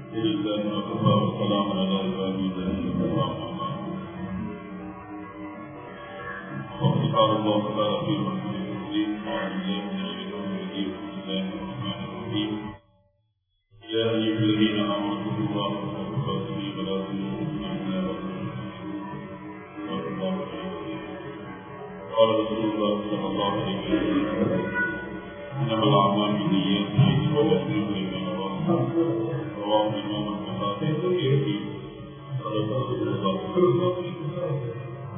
والسلام على عباده الذين اصطفى. وقد قال الله تعالى في محكمه التنزيل: اعوذ بالله من الشيطان الرجيم. بسم الله الرحمن الرحيم. يا ايها الذين امنوا اتقوا الله حق تقاته ولا تموتن الا وانتم مسلمون. قال رسول الله صلى الله عليه وسلم: انما الاعمال بالنيات وانما لمن رواه الامام البخاري في صدق رسول الله صلى الله عليه وسلم.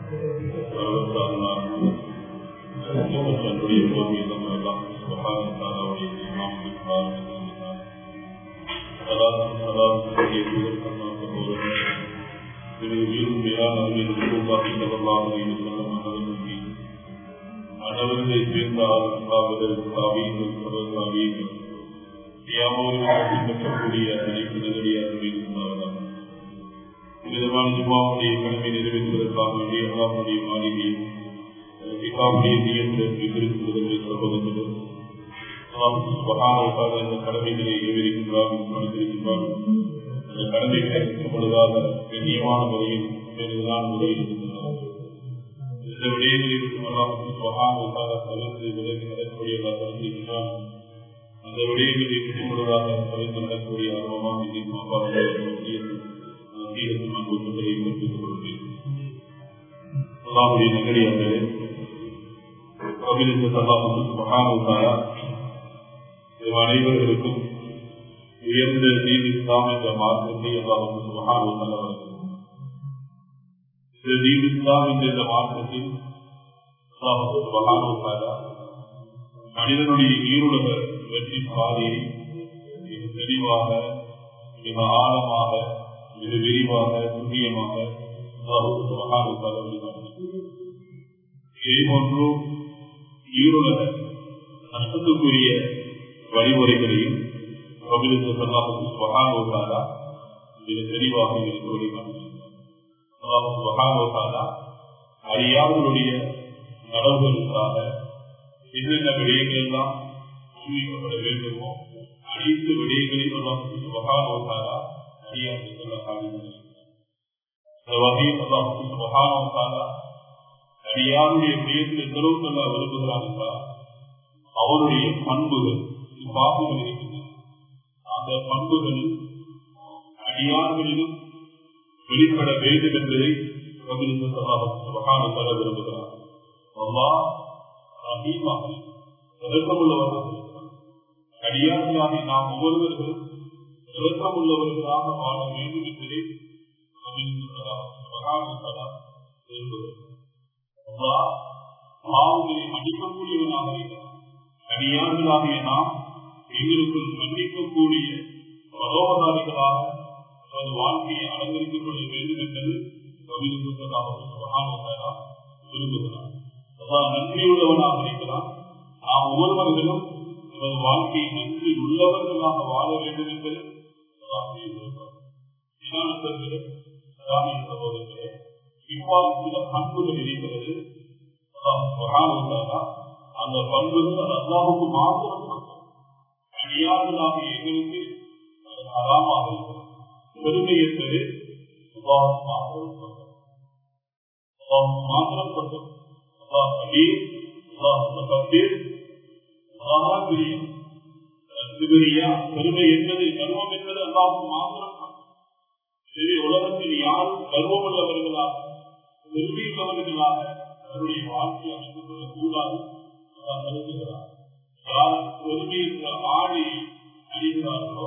விதமான ஜும்மாவுடைய கடமை நிறைவேற்றுவதற்காக வேண்டிய அல்லாஹ்வுடைய மாளிகையில் இகாவுடைய நியமனத்தை திருத்துவதற்கு சகோதரர்கள் அல்லாஹ் சுப்ஹானஹு வ தஆலா இந்த கடமைகளை ஏவிருக்கிறார், மனிதருக்கிறார். அந்த கடமைகளை பொழுதாக கண்ணியமான முறையில் வேறுதான் முறையிடுகின்றனர். இந்த விடயங்களை விட்டு அல்லாஹ் சுப்ஹானஹு வ தஆலா தவிர்த்து விலகி நடக்கக்கூடியதாக இருக்கின்றார். அந்த விடயங்களை விட்டு பொழுதாக தவிர்த்து நடக்கக்கூடிய ஆர்வமாக அல்லாஹ்வுடைய நகரியார்களே, அனைவர்களுக்கும் உயர்ந்த தீன் இஸ்லாம் என்ற மார்க்கத்தை அல்லாஹ் சுப்ஹானஹு வ தஆலா வழங்கினார். இந்த தீன் இஸ்லாம் என்ற மார்க்கத்தில் அல்லாஹ் சுப்ஹானஹு வ தஆலா மனிதனுடைய ஈருலக வெற்றி பாதையை மிக தெளிவாக, மிக ஆழமாக, மிக விரிவாக, துல்லியமாக இதேபோன்று ஈருலக நஷ்டத்துக்குரிய வழிமுறைகளையும் மிக தெளிவாக அறியாதவருடைய நடவுகளுக்காக என்னென்ன விடயங்கள் எல்லாம் சூழ்நிலைப்பட வேண்டுமோ அனைத்து விடயங்களையும் அடியாருடைய விடயத்தில் எந்த அளவுக்கு அல்ல விரும்புகிறான் என்றால் அவருடைய பண்புகள் பாப்புகள் இருக்கின்றன. அந்த பண்புகள் அடியார்களிலும் வெளிப்பட வேண்டும் என்பதை விரும்புகிறார். அல்லாஹ் ரஹீமாக இரக்கமுள்ளவராக இருக்கிறார். அடியார்களாக நாம் ஒவ்வொருவர்களும் இரக்கமுள்ளவர்களாக வாழ வேண்டும் என்பதை பாவங்களை மன்னிக்கக்கூடியவனாக இருக்கிறார். அடியார்களாகிய நாம் எங்களுக்குள் மன்னிக்கக்கூடிய பரோபகாரிகளாக வாழ்க்கையை அலங்கரித்துக் கொள்ள வேண்டும் என்பது விரும்புகிறார். நன்றியுள்ளவனாக இருக்கிறார். நாம் ஒவ்வொருவர்களும் வாழ்க்கையை நன்றி உள்ளவர்களாக வாழ வேண்டும் என்பது சகோதரர்களே, இவ்வாறு சில பண்புகள் இருக்கிறது. அந்த பண்புகள் அல்லாஹ்வுக்கு மாத்திரம் அடியார்களாக எங்களுக்கு அறாமாக இருக்கிறது. பெருமை என்பது மாத்திரம் பட்டம். பெருமை என்பது கர்வம் என்பது அல்லாஹ்வுக்கு மாத்திரம். உலகத்தில் யாரும் கர்வம் உள்ளவர்களாக பெருமை உள்ளவர்களாக அவருடைய வாழ்க்கையை அமைத்துக் கொள்ளக் கூடாது. கருதுகிறார். யார் பெருமை என்ற ஆணை அணிகிறார்களோ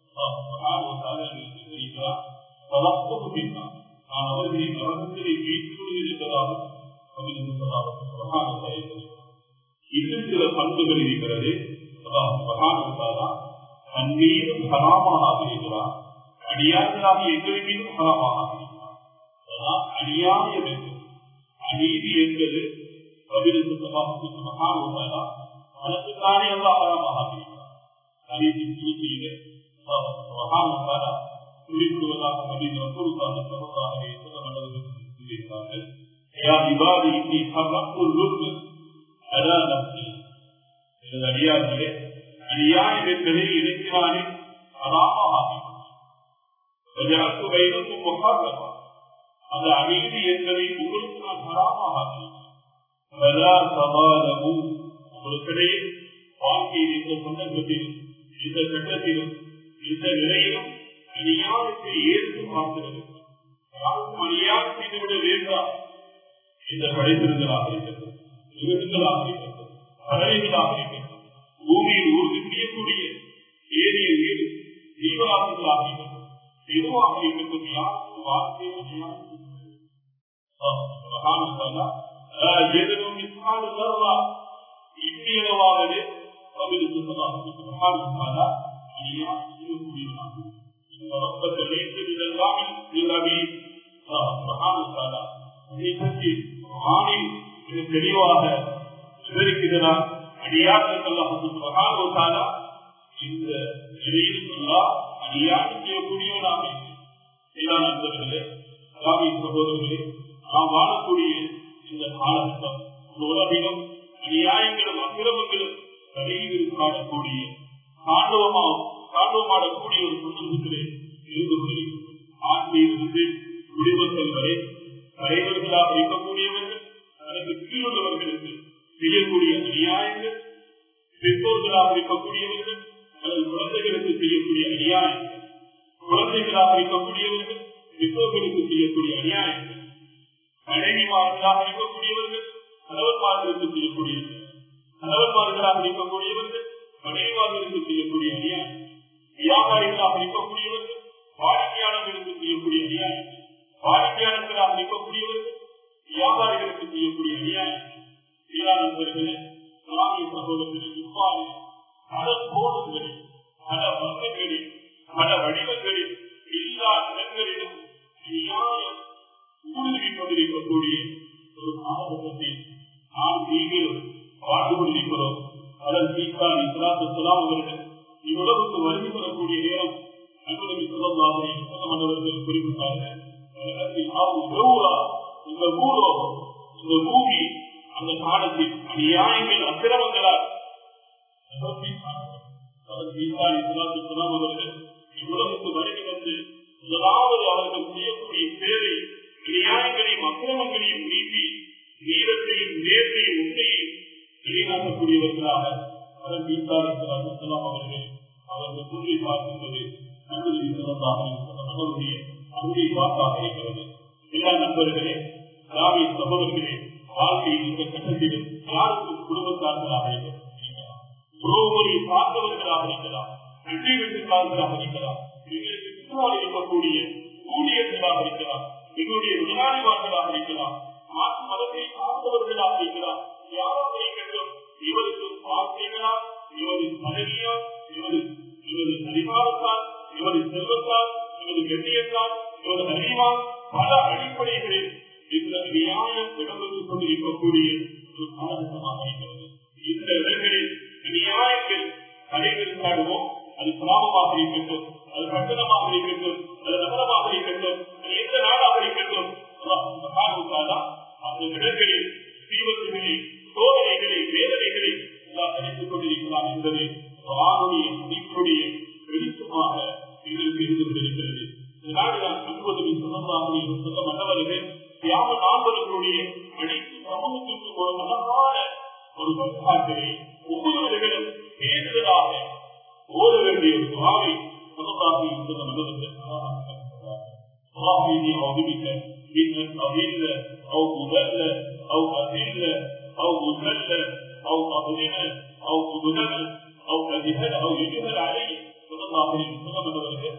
நான் அவர்களை கவனத்திலே வீட்டுள்ளது என்பதாக இன்னும் சில பண்புகள் இருக்கிறது. தன்மீது ஹராமாக ஆகிறார். அடியார்களாக எங்கள் மீது ஹராமாக ஆகிறார். அநியாயம் என்பது, அநீதி என்பது மனத்துக்கானே அல்லா ஹராமாக ஆகிறார். அநீதியின் சிகிச்சையிலே குறிப்பிடுவதாக சொல்லியிருக்கிறார்கள். அடியார்களே, அநியாயம் என்பதை இணைக்கிறானே ஹராமாக அந்த அமைதி என்பதை உங்களுக்கு நான் ஹராமாக உங்களுக்கிடையே வாழ்க்கையில் இந்த சந்தர்ப்பத்திலும் இந்த கட்டத்திலும் இந்த நிலையிலும் அநியாயத்தை ஏற்று பார்க்கிறது. யாருக்கும் அநியாயம் செய்துவிட வேண்டாம். இந்த படைத்திருந்தலாக இருக்கிறது, விருதுகளாக இருக்கிறது, பறவைகளாக இருக்கிறது, பூமியில் ஊர்ந்து செய்யக்கூடிய ஏறிய வீடு ஜீவராசிகளாக இருக்கிறது, எதுவாக இருக்கிறது. யாருக்கும் வார்த்தை அநியாயம் இம்மியளவாகவே தெளிவாக விவரிக்கிறார். அடியாற்றல் இந்த நிலையில் அடியாற்றம் செய்யக்கூடியவனாக நண்பர்களே, சகோதரர்களே, நாம் வாழக்கூடிய இந்த காலகட்டம் இந்த உலகிலும் அநியாயங்களும் அக்கிரமங்களும் தலையில் காணக்கூடிய காண்டவமாடக்கூடிய ஒரு சந்தர்ப்பத்திலே இருந்து கொண்டிருக்கிறது. ஆட்சியிலிருந்து குடிமக்கள் வரை தலைவர்களாக இருக்கக்கூடியவர்கள் தனக்கு கீழுள்ளவர்களுக்கு செய்யக்கூடிய அநியாயங்கள், பெற்றோர்களாக இருக்கக்கூடியவர்கள் அல்லது குழந்தைகளுக்கு செய்யக்கூடிய அநியாயங்கள், குழந்தைகளாக இருக்கக்கூடியவர்கள் பெற்றோர்களுக்கு செய்யக்கூடிய அநியாயங்கள், மனைவிமார்களாக இருக்கக்கூடியவர்கள் கணவன்மார்களுக்கு செய்யக்கூடியவர்கள், கணவன்மார்களாக இருக்கக்கூடியவர்கள் மனைவிமார்களுக்கு செய்யக்கூடிய அநியாயம், வியாபாரிகளாக இருக்கக்கூடியவர்கள் வாடிக்கையாளர்களுக்கு செய்யக்கூடிய அநியாயம், வாடிக்கையாளர்களாக இருக்கக்கூடியவர்கள் வியாபாரிகளுக்கு செய்யக்கூடிய அநியாயம். நண்பர்களே, இஸ்லாமிய சகோதரர்களின் இவ்வாறு பல கோணங்களில், பல வர்க்கங்களில், பல வடிவங்களில், எல்லா இடங்களிலும் நியாயம் ஊடுருவிக் கொண்டிருக்கக்கூடிய ஒரு காலகட்டத்தில் நாம் நீங்களும் வாழ்ந்து கொண்டிருக்கிறோம். அதன் சீக்கான் இஸ்லாத்துலாம் அவர்கள் இவ்வுலகுக்கு வருகை பெறக்கூடிய நேரம் அன்புடன் சொல்லவர்கள் குறிப்பிட்டார்கள். இந்த பூலோகம், இந்த பூமி அந்த காலத்தில் அநியாயங்கள் அக்கிரமங்களால் அவர்கள் இவ்வுலகுக்கு வருகை வந்து முதலாவது அவர்கள் செய்யக்கூடிய சேவை நியாயங்களையும் அக்கிரமங்களையும் நீக்கி நீரத்தையும் நேர்மையும் உண்மையையும் நிலைநாட்டக்கூடியவர்களாக அதன் வீட்டாளர்களாக அவர்கள் கூறி பார்க்கின்றது நண்பர்களுடைய அன்பை வாக்காக இருக்கிறது. எல்லா நண்பர்களே, ராவி சகோதரர்களே, வாழ்க்கையில் இந்த கட்டத்திலும் யாருக்கும் குடும்பத்தார்களாக இருக்கலாம், உறவுமுறை பார்த்தவர்களாக இருக்கலாம், நன்றி வெற்றிக்காரர்களாக இருக்கலாம், எங்களுக்கு பின்னால் இருக்கக்கூடிய ஊழியர்களாக இருக்கலாம், எங்களுடைய முதலாளிமார்களாக இருக்கலாம், மாற்று மதத்தை சார்ந்தவர்களாக இருக்கலாம், யாராக இருக்கட்டும், இவருக்கு வார்த்தைகளால், இவரது பதவியால், இவரது அதிகாரத்தால், இவரது செல்வத்தால், இவரது கண்ணியத்தால், இவரது அறிவால் பல அடிப்படைகளில் இந்த நியாயம் இடம்பெற்றுக் கொண்டிருக்கக்கூடிய ஒரு காலகட்டமாக இருக்கிறது. இந்த இடங்களில் நியாயங்கள் நடைபெறும். அது கிராமமாக இருக்கட்டும், அது பட்டணமாக இருக்கட்டும், அது நகரமாக இருக்கட்டும், அது எந்த நாடாக இருக்கட்டும், அந்த இடங்களில் தீவிரங்களை, சோதனைகளை, வேதனைகளை எல்லாம் நினைத்துக் கொண்டிருக்கிறார் என்பது ஆணுடைய மதிப்புடைய வெளிச்சமாக எங்களுக்கு இருந்து கொண்டிருக்கிறது. இதனால்தான் அன்புதவின் சொந்தமாக சொல்ல மன்னவர்கள் தியாக நாடுகளுடைய அனைத்து சமூகத்திற்கு ஒரு மனமான ஒரு பண்பாட்டை ஒவ்வொருவர்களும் பேசுவதாக ஓட வேண்டிய ஒரு துவாவை சொந்தமாக சொல்ல மன்னவர்கள் إنك أضل أو مذل أو أذل أو مذل أو أظلم أو أظلم أو أجهل أو يجهل عليه صلى الله عليه وسلم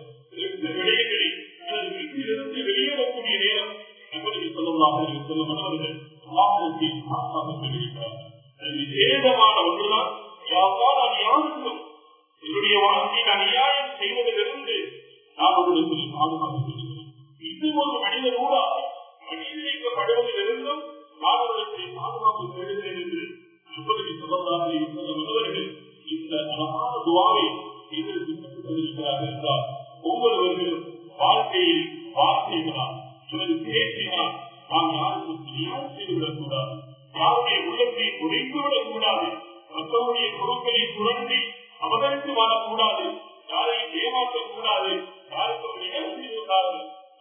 வெளியேறக்கூடிய நேரம் நபி ஸல்லல்லாஹு அலைஹி வஸல்லம் அவர்கள் வாக்குறுதியை மாற்றாக சொல்லியிருக்கிறார்கள். விசேஷமான ஒன்றுதான், நான் யாருக்கும் என்னுடைய வாழ்க்கையில் அநியாயம் செய்வதிலிருந்து நான் உங்களுக்கு பாதுகாப்பு சொல்லுகிறேன். இது ஒரு மனிதனோட மனிதப்படுவதிலிருந்தும் நான் அவர்களுக்கு பாதுகாப்பு தேடுகிறேன் என்று நபி ஸல்லல்லாஹு அலைஹி வஸல்லம் அவர்கள் இந்த அழகான துஆவை எதிர்த்து பின்பற்றிக் கொண்டிருக்கிறார்கள் என்றால், ஒவ்வொருவர்களும் வாழ்க்கையில் வார்த்தைகளால் இவரு பேசினால் நாம் யாருக்கும் நியாயம் செய்துவிடக் கூடாது, யாருடைய உள்ளத்தை உடைத்துவிடக் கூடாது, மற்றவருடைய பொருட்களை சுரண்டி அபகரித்து வாழக்கூடாது, யாரையும் ஏமாற்றக்கூடாது, யாருக்கும் நிகழ்ச்சி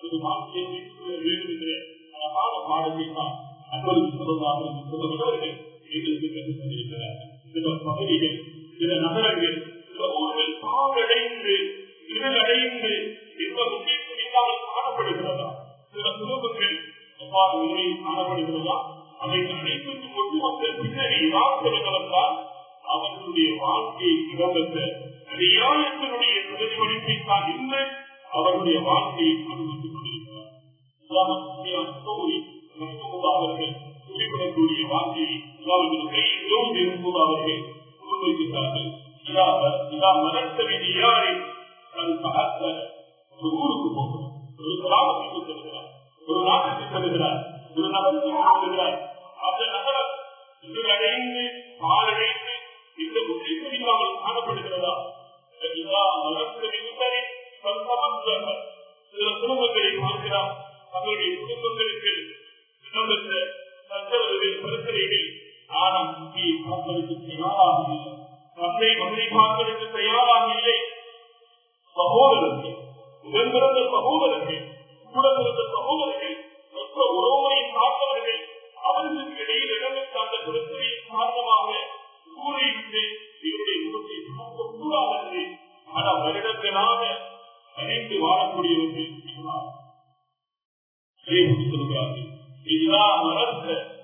ஒரு வாழ்க்கையை வேண்டும் என்ற அழகான பாடத்தை தான் அன்பருக்கு சொல்லுவார்கள் எங்களுக்கு கற்றுக் கொண்டிருக்கிறார்கள். சில பகுதிகள், சில நகரங்கள், சில ஊர்கள் பாவடைந்து இருளடைந்து இந்த முக்கியத்துவம் இல்லாமல் காணப்படுகிறதா? சில குடும்பங்கள் எவ்வாறு நிலையில் காணப்படுகிறதா? அவை அனைத்துக்கும் ஒட்டுமொத்த பின்னணி வாழ்ந்தவர்களால் அவர்களுடைய வாழ்க்கையை கிடந்த அநியாயத்தினுடைய பிரதிபலிப்பை தான் இன்று அவருடைய வாழ்க்கையை அனுபவித்துக் கொண்டிருக்கிறார். அவர்கள் குறிப்பிடக்கூடிய வாழ்க்கையை அவர்களுடைய இருக்கும்போது அவர்கள் முன்வைக்கிறார்கள். ஒரு ஊருக்கு போகிறார், ஒரு கிராமத்துக்கு செல்கிறார், ஒரு நாட்டுக்கு செல்கிறார், ஒரு நகரத்துக்கு செல்கிறார். அந்த நகரம் அடைந்து பாலடைந்து இந்த முக்கியம் இல்லாமல் காணப்படுகிறதா? சில குடும்பங்களை பார்க்கிறார். தங்களுடைய குடும்பங்களுக்கு இடம்பெற்ற சந்தர்ப்பங்கள் பிரச்சனைகள் ஆனால் முக்கிய பார்ப்பதற்கு தயாராக இல்லை. தந்தை மகனை பார்ப்பதற்கு தயாராக இல்லை. சகோதரர்கள், உடன் பிறந்த சகோதரர்கள், கூட பிறந்த சகோதரர்கள், மற்ற உறவுகளை சார்ந்தவர்கள், அவர்களுக்கு இடையில் இடம்பெற்ற அந்த பிரச்சனையின் காரணமாக கூறிவிட்டு இவருடைய முகத்தை பார்க்கக்கூடாது. ஆனால் வருடங்களாக அனைத்து வாழக்கூடியவர்கள் சொல்கிறார்கள். இதுதான் மறந்த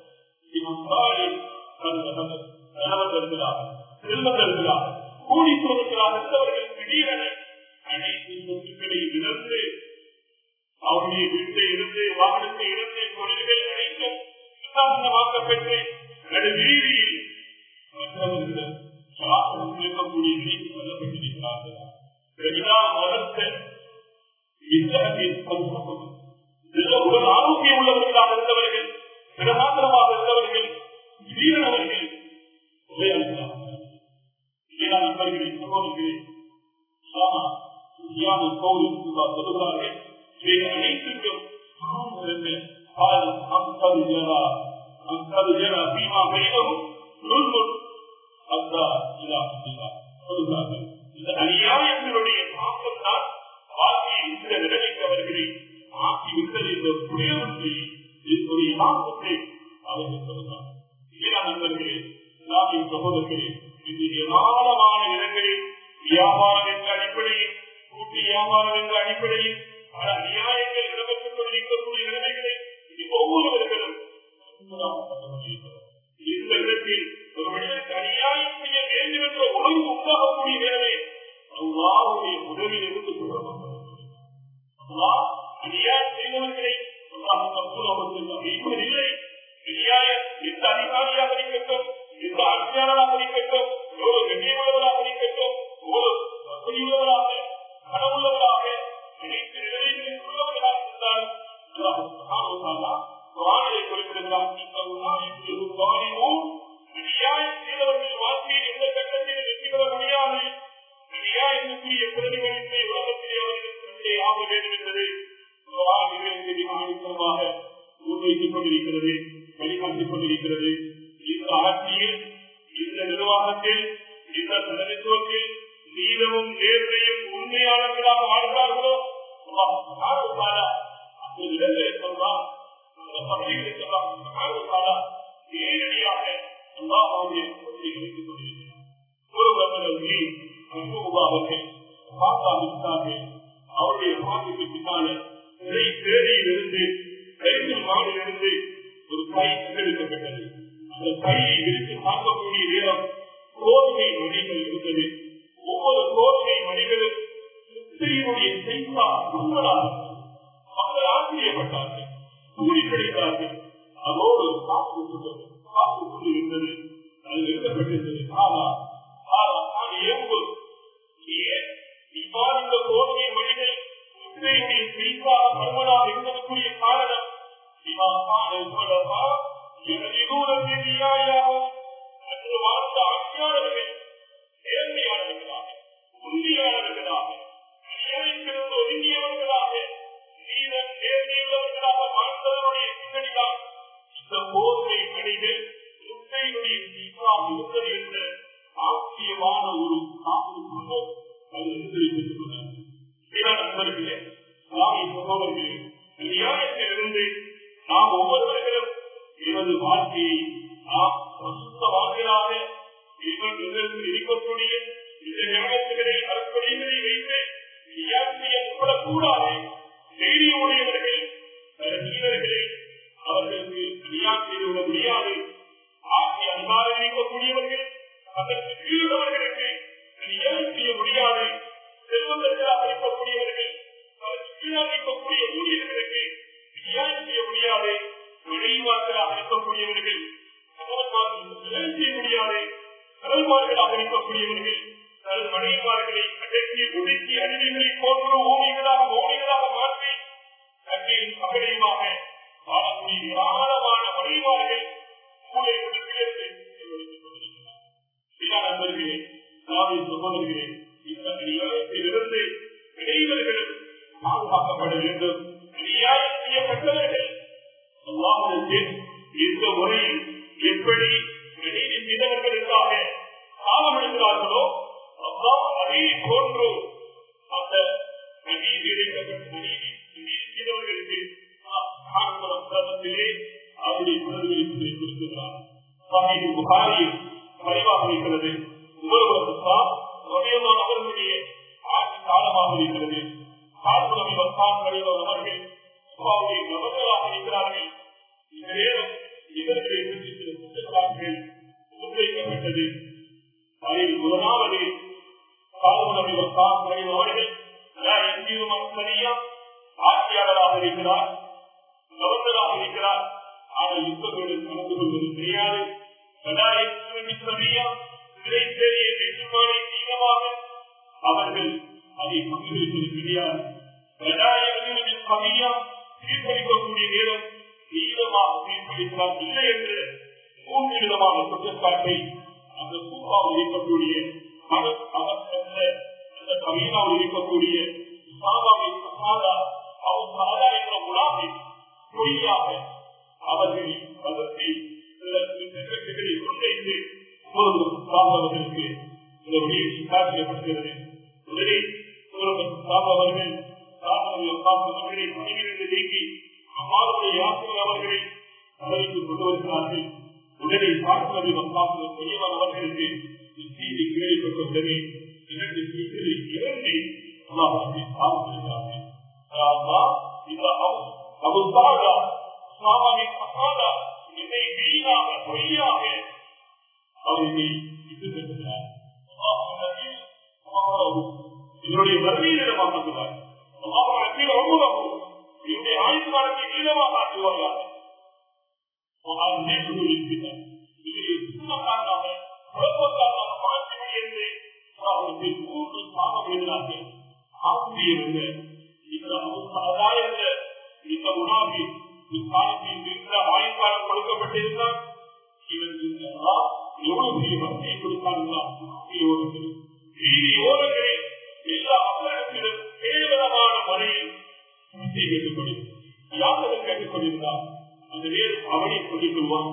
செல்வந்தர்களாக கூடித்தோர்களாக இருந்தவர்கள் திடீரென அனைத்து சொத்துக்களை இழந்து அவருடைய வீட்டை இருந்து வாகனத்தை இழந்து தொழில்கள் அனைத்தும் விசாரணமாக்கப்பட்டு நடுவீதியில் மற்றவர்கள் இருக்கக்கூடிய நிலைக்கு கொல்லப்பட்டிருக்கிறார்கள். உடல் ஆரோக்கியம் உள்ளவர்களாக இருந்தவர்கள், பிரகாசமாக இருந்தவர்கள், வீரனவர்கள் நண்பர்களை சகோதரர்களே சொல்லுகிறார்கள். இவை அனைத்துக்கும் இந்த அநியாயங்களுடைய தாக்கம் தான் வாழ்க்கையை இந்த நிலைக்கு அவர்களை ஆக்கிவிட்டது என்ற புயலுக்கு இதனுடைய தாக்கத்தை அவர்கள் சொல்லுகிறார். நண்பர்களே, நாட்டின் சகோதரர்களே, இது ஏராளமான இடங்களில் வியாபாரம் என்ற அடிப்படையில், கூட்டு வியாபாரம் என்ற அடிப்படையில் பல அநியாயங்கள் இடம்பெற்றுக் கொண்டிருக்கக்கூடிய நிலைமைகளை ஒவ்வொருவர்களும் இந்த இடத்தில் ஒரு மனிதனுக்கு அநியாயம் செய்ய வேண்டும் என்ற உணர்வு உண்டாகக்கூடிய வேலை அல்லாஹ்வுடைய உதவியில் இருந்து அநியாயம் செய்தவர்களை வைப்பதில்லை. அநியாயம் எந்த அதிகாரியாக இருக்கட்டும், எந்த ஆட்சியாளராக இருக்கட்டும், எவ்வளவு கண்ணியமுள்ளவராக இருக்கட்டும், எவ்வளவு வசதியுள்ளவராக கனவுள்ளவராக அனைத்து நிலைகளில் உள்ளவர்களாக இருந்தால் குறிப்பிடுகிறார். அநியாயம் செய்தவர்கள் வாழ்க்கையில் எந்த கட்டத்திலும் வெற்றி பெற முடியாது. அநியாயத்துக்குரிய பிரதிபலிப்பை உலகத்திலே அவர்களுக்கு ஆக வேண்டும் என்பது முன்வைத்துக் கொண்டிருக்கிறது, வழிகாட்டிக் கொண்டிருக்கிறது. இந்த ஆட்சியில், இந்த நிர்வாகத்தில், இந்த தலைமைத்துவத்தில் நீளமும் நேர்மையும் உண்மையாளர்களாக வாழ்ந்தார்களோ அந்த இடங்களை சொல்லலாம், அந்த பகுதிகளை சொல்லலாம். நேரடியாக அல்லாஹ்வுடைய கொள்கைகளை வைத்துக் கொண்டிருக்கிறார். ஒருவர்கள் அவர்கள் பார்த்தார்கள். அவருடைய பாட்டுக்கு பின்னால தேடியில் இருந்து கையில் மாடிலிருந்து ஒரு கை எடுக்கப்பட்டது. அந்த கையை விரித்து பார்க்கக்கூடிய நேரம் கோதுமை மணிகள் இருந்தது. ஒவ்வொரு கோதுமை மணிகளும் முத்தையினுடைய மக்கள் ஆச்சரியப்பட்டார்கள், கூலி கிடைத்தார்கள். அதோடு காப்பு இருந்தது, அது எழுதப்பட்டிருந்தது. இந்த கோதுமை மணிகள் முத்தையுடைய செய்தாக மர்மனாக இருந்ததற்குரிய காரணம் அன்று வாழ்ந்த ஆட்சியாளர்கள் நேர்மையாளர்களாக, உண்மையாளர்களாக, அநியாயத்திலிருந்து ஒதுங்கியவர்களாக, நீதம் நேர்மையுள்ளவர்களாக வாழ்ந்தவருடைய பின்னணிதான் இந்த கோதுமை மணிகள் முத்தையுடைய செய்தாக இருந்தது என்ற ஆச்சரியமான ஒரு காப்பு அது நண்பர்களே, சகோதரர்களே, அநியாயத்திலிருந்து நாம் ஒவ்வொருவர்களும் எனது வாழ்க்கையை நாம் பிரசுத்த வாழ்க்கையாக இருக்கக்கூடிய இந்த ஞானத்துகளை அறப்படைகளை வைத்து செய்யப்படக்கூடாது. செய்தியுடையவர்கள் வீரர்களை அவர்களுக்கு அநியாயம் செய்து விட முடியாது. ஆட்சி அதிகாரம் இருக்கக்கூடியவர்கள் அதற்கு கீழவர்களுக்கு அநியாயம் செய்ய முடியாது. செல்வந்தர்களாக இருக்கக்கூடியவர்கள் அதற்கு கீழாக இருக்கக்கூடிய ஊழியர்களுக்கு அநியாயம் செய்ய முடியாது. மனைவிமார்களாக இருக்கக்கூடியவர்கள் செய்ய முடியாது. கடல்மார்களாக இருக்கக்கூடியவர்கள் தன் மனைவிமார்களை அடக்கி ஒடுக்கி அடிமைகளை போன்ற ஓமைகளாக மாற்றி தன்னையும் மகளையுமாக வாழக்கூடிய ஏராளமான மனைவிமார்கள் நண்பர்களே, நாளை சகோதரர்களே, இந்த அநியாயத்திலிருந்து இடைவர்களும் பாதுகாக்கப்பட வேண்டும். அநியாயம் செய்யப்பட்டவர்கள் இந்த முறையில் எப்படி மனைவி செய்தவர்களுக்காக காலம் எடுக்கிறார்களோ அதே போன்று அந்த நீதி இழைக்கப்பட்ட நீதி செய்தவர்களுக்கு அவருடைய உணர்வுகளை கொடுக்கிறார். பரிவாக இருக்கிறது. அவர்களுடைய ஆட்சி காலமாக இருக்கிறது. அவர்கள் நபர்களாக இருக்கிறார்கள். இந்த நேரம் இவர்களை குற்றச்சாட்டுகள் முன்வைக்கப்பட்டது. அதில் முதலாவது அவர்கள் ஆட்சியாளராக இருக்கிறார், கவர்னராக இருக்கிறார். ஆனால் யுத்தங்களுடன் கலந்து கொள்வது தெரியாது. அவர்கள் அதை பங்குபெறுவது தெரியாது. தீர்ப்பளிக்கக்கூடிய நேரம் தீவிரமாக தீர்ப்பளித்தால் இல்லை என்று 3 விதமான குற்றச்சாட்டை அந்த கூப்பாவில் இருக்கக்கூடிய அந்த கவினாவில் இருக்கக்கூடிய பொய்யாக அவர்களை அதற்கு கொண்டு சார்ந்தவர்களுக்கு இந்த விடயத்தை காட்டப்படுகிறது. முதலில் சார்ந்தவர்கள் சார்ந்தவர்களை பணியிலிருந்து நீக்கி அம்மாவுடைய யாத்திரை அவர்களை பதவிக்கு கொண்டு வருகிறார்கள். உடனே சார்ந்தவர்கள் பெரியவர்களுக்கு செய்தி கேள்விப்பட்டவுடனே 2 செய்திகளை 2 என்னை வீணாக பொய்யாக அவர்களை விட்டு செல்கிறார். என்னுடைய வறுமையிடமாக்குகிறார். என்னுடைய ஆயுள் காலத்தை நீளமாக ஆக்குவார்கள். குழப்பக்காரமாக மாற்றி என்று அவர்களுக்கு 3 சாபம் எழுதினார்கள். ஆசிரியர் இந்த உணாவி ஆயுள்காலம் கொடுக்கப்பட்டிருந்தால் எவ்வளவு பெரிய வசதியை கொடுத்தார்கள். எல்லா அவர்களிடம் கேவலமான முறையில் கேட்கப்படும். யாரும் கேட்டுக்கொண்டிருந்தால் அந்த நேரம் அவனை சொல்லிக் கொள்வான்.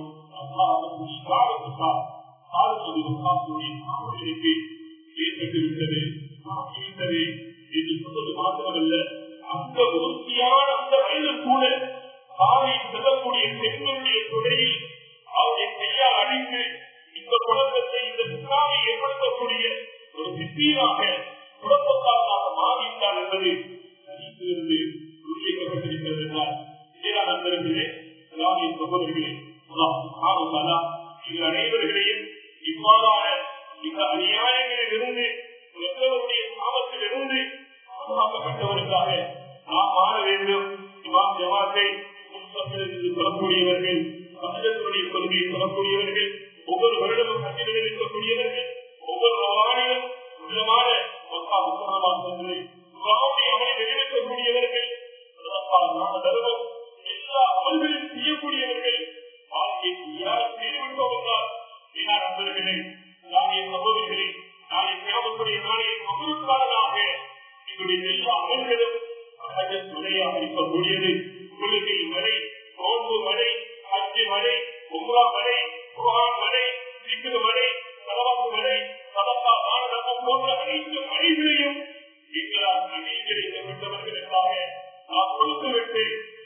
என்று சொல்வது மாத்திரமல்ல, அந்த உறுதியான அந்த வயதில் கூட தாயை செல்லக்கூடிய பெண்களுடைய துறையில் அவரை கையால் அடித்து இந்த குழப்பத்தை இந்த சிக்காவை ஏற்படுத்தக்கூடிய ஒரு சித்தீராக குழப்பக்காரனாக மாறிவிட்டார் என்பது தனித்திலிருந்து உறுதிக்கப்பட்டிருக்கிறது என்றால் நண்பர்களே, சகோதரர்களே, எங்கள் அனைவர்களையும் இவ்வாறான இந்த அநியாயங்களில் இருந்து எங்களுடைய சாபத்தில் இருந்து பாதுகாக்கப்பட்டவருக்காக நாம் மாற வேண்டும். இமாம் ஜமாத்தை சொல்லக்கூடியவர்கள், சமூகத்தினுடைய கொள்கையை சொல்லக்கூடியவர்கள், ஒவ்வொரு வருடமும் கட்டிடம் இருக்கக்கூடியவர்கள், ஒவ்வொரு ரவானிலும் உள்ளமான அவனை வெளியிடக்கூடியவர்கள், தர்மம் எல்லா அமல்களையும் செய்யக்கூடியவர்கள் வாழ்க்கைக்கு யாரும் செய்துவிட்டோம் என்றால் நண்பர்களே, நாளைய சகோதரிகளே, நாளை கிராமத்துடைய நாளைய சமூகக்காரனாக எங்களுடைய எல்லா அமல்களும் துணையாக இருக்கக்கூடியது. கொள்கை மழை, நோன்பு மழை, அச்சு மழை, உம்ரா மழை, குர்ஆன் மழை, திக்ர் மழை, ஸலவாத் மழை, சதகா தானம் போன்ற அனைத்து மழைகளையும் எங்களால் கிடைக்கப்பட்டவர்களுக்காக நாம் கொடுத்துவிட்டு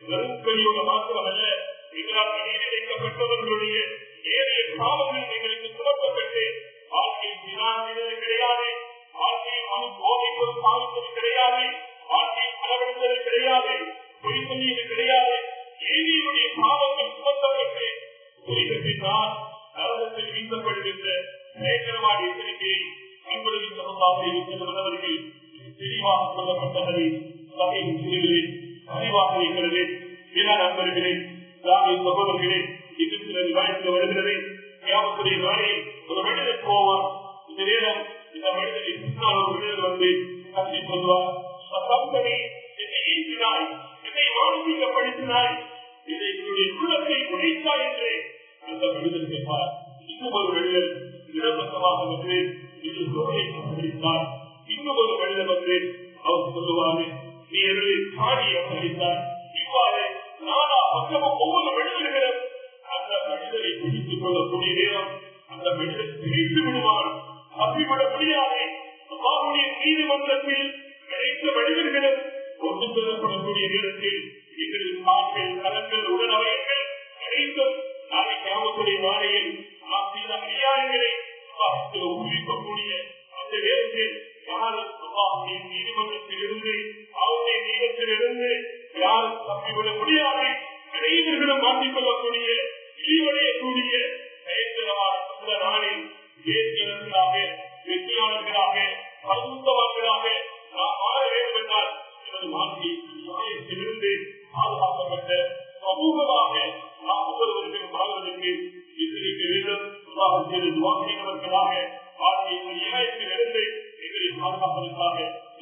நெருக்கடியோட மாத்திரமல்ல, எங்களால் அநீதிக்கப்பட்டவர்களுடைய ஏறிய பாவங்கள் எங்களுக்கு சுமத்தப்பட்டு வாழ்க்கையில் வினாடினது கிடையாது, வாழ்க்கையில் மனு போதைப்பது பாவித்தது கிடையாது, வாழ்க்கையில் அளவெடுத்தது கிடையாது, பொய் சொல்லியது கிடையாது. ஏரியுடைய பாவங்கள் சுமத்தப்பட்டு குறிப்பிட்டால் நரகத்தில் வீசப்படுகின்ற பயங்கரமான எச்சரிக்கையை அன்புடன் சொல்லுவார்கள். தெளிவாக சொல்லப்பட்டதை சபை முஸ்லிம்களில் அறிவாக இருக்கிறது. வீணான நண்பர்களே, சகோதரர்களே, இது சில விவாதத்தில் வருகிறது. கியாமத்துடைய நாளில் ஒரு மனிதன் போவான். இந்த நேரம் இந்த மனிதனை பின்னால் ஒரு மனிதன் வந்து கல்வி சொல்வார், சத்தம்பனி என்னை ஈட்டினாய், என்னை மானசீகப்படுத்தினாய், இதை என்னுடைய உள்ளத்தை உடைத்தாய் என்று அந்த மனிதன் கேட்பார். இன்னும் ஒரு மனிதன் இடப்பக்கமாக வந்து இது சூழலை அளித்தார். இன்னும் ஒரு மனிதன் வந்து அவர் சொல்லுவாரு, நீ என்னுடைய காணியை அளித்தார். இவ்வாறு நானா பக்கமும் ஒவ்வொரு மனிதர்களும் அந்த மனிதனை பிடித்துக் கொள்ளக்கூடிய நேரம் அந்த மனிதன் பிரித்து விடுவான். தப்பிவிட முடியாது. அல்லாஹ்வுடைய நீதிமன்றத்தில் கிடைத்த மனிதர்களும் கொண்டு செல்லப்படக்கூடிய நேரத்தில் எங்களின் கால்கள், கரங்கள், உடனவயங்கள் அனைத்தும் நாளை கியாமத்துடைய நாளையில் நாம் செய்த அநியாயங்களை ஊழிக்கக்கூடிய அந்த நேரத்தில் யாரும் அல்லாஹ்வுடைய நீதிமன்றத்தில் இருந்து, அவருடைய நீதத்திலிருந்து யாரும் தப்பிவிட முடியாது. அனைவர்களும் மாற்றிக்கொள்ளக்கூடிய, இழிவடையக்கூடிய பயங்கரமான நாளில் தேசியர்களாக, வெற்றியாளர்களாக, பரிசுத்தவான்களாக நாம் மாற வேண்டும் என்றால் எனது வாழ்க்கை நியாயத்திலிருந்து பாதுகாக்கப்பட்ட சமூகமாக நாம் ஒவ்வொருவருக்கும் வாழ்வதற்கு எதிர்க்க வேண்டும். வாக்கியவர்களாக வாழ்க்கையின் நியாயத்திலிருந்து எங்களை பாதுகாப்பதற்காக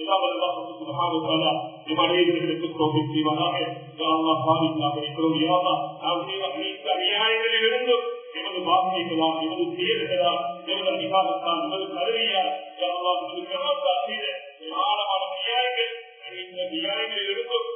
அநியாயங்களிலிருந்தும் எமது வார்த்தைகளால், எமது செயல்களால், எமது அதிகாரத்தால், எமது கருவியால் ஏராளமான நியாயங்கள், இந்த நியாயங்களிலிருந்தும்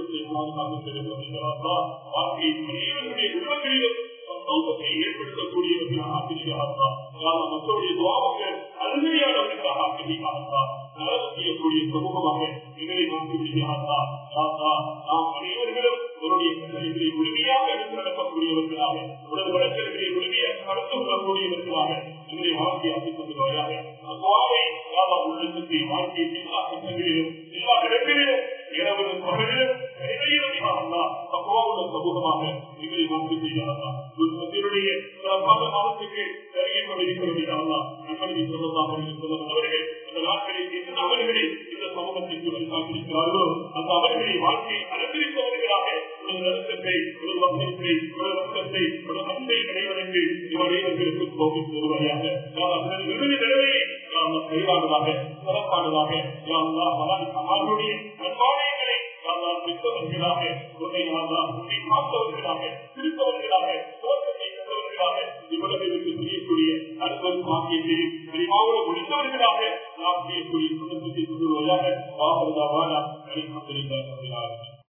வாழ்க்கையின் அனைவருடைய உணர்வுகளிலும் சந்தோஷத்தை ஏற்படுத்தக்கூடியவர்களாக மக்களுடைய துவாபங்கள் அருமையானவர்களுக்காக செய்யக்கூடிய சமூகமாக எங்களை மாற்றிவிடுகிறார்களா? நாம் அனைவர்களும் அவருடைய கட்டளைகளை உரிமையாக எடுத்து நடக்கக்கூடியவர்களாக, உடல் வழக்கல்களை உரிமையாக நடந்து கொள்ளக்கூடியவர்களாக எங்களை வாழ்க்கை ஆக்கிக் கொள்வதாக அவ்வாறே உள்ளத்தை வாழ்க்கையை எல்லா கட்டங்களிலும், எல்லா இடங்களிலும், இரவிலும் பகலிலும் அவ்வாறு சமூகமாக எங்களை மாற்றி செய்கிறார்களா? சிறப்பான மாதத்துக்கு வருகை கொண்டிருக்கிறவர்களா? நண்பர்களை சொல்லவர்கள் அந்த நாட்களில் எந்த அவர்களை இந்த சமூகத்திற்கு வழிகாட்டிருக்கிறார்களோ அந்த அவர்களை வாழ்க்கையை அலங்கரிப்பவர்களாக ஒரு நலத்தை, ஒரு வசத்தை, ஒரு ரத்தத்தை, ஒரு அன்பை அடைவதற்கு இவர்களுக்கு கோபித்து வருவாயாக. இறுதி நிலைமையை கையாடுவதாக, சிறப்பானதாக அவர்களுடைய நன்மானயங்களை பெற்றவர்களாக, உன்னை பார்த்தவர்களாக, திருத்தவர்களாக, தோற்றத்தை பெற்றவர்களாக, இவ்வளவுக்கு செய்யக்கூடிய அன்பும் பாக்கியத்தையும் அறிவாவோடு முடித்தவர்களாக நாம் செய்யக்கூடிய சுதந்திரத்தை கொண்டு வருவாயாக.